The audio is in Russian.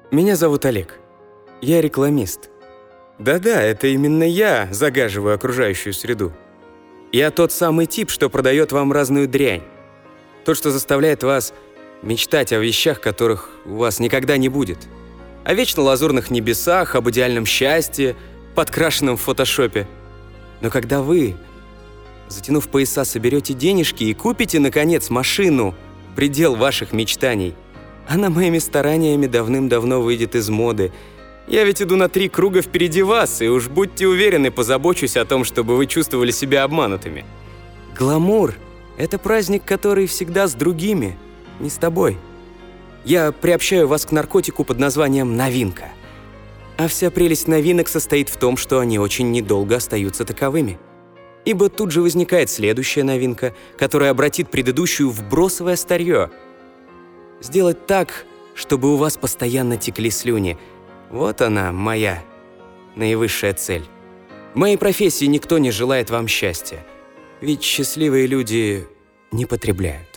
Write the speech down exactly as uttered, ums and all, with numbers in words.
Меня зовут Олег. Я рекламист. Да-да, это именно я загаживаю окружающую среду. Я тот самый тип, что продает вам разную дрянь. Тот, что заставляет вас мечтать о вещах, которых у вас никогда не будет. О вечно лазурных небесах, об идеальном счастье, подкрашенном в фотошопе. Но когда вы, затянув пояса, соберете денежки и купите, наконец, машину, предел ваших мечтаний, она моими стараниями давным-давно выйдет из моды. Я ведь иду на три круга впереди вас, и уж будьте уверены, позабочусь о том, чтобы вы чувствовали себя обманутыми. Гламур — это праздник, который всегда с другими, не с тобой. Я приобщаю вас к наркотику под названием «новинка». А вся прелесть новинок состоит в том, что они очень недолго остаются таковыми. Ибо тут же возникает следующая новинка, которая обратит предыдущую в бросовое старье. Сделать так, чтобы у вас постоянно текли слюни — вот она, моя наивысшая цель. В моей профессии никто не желает вам счастья, ведь счастливые люди не потребляют.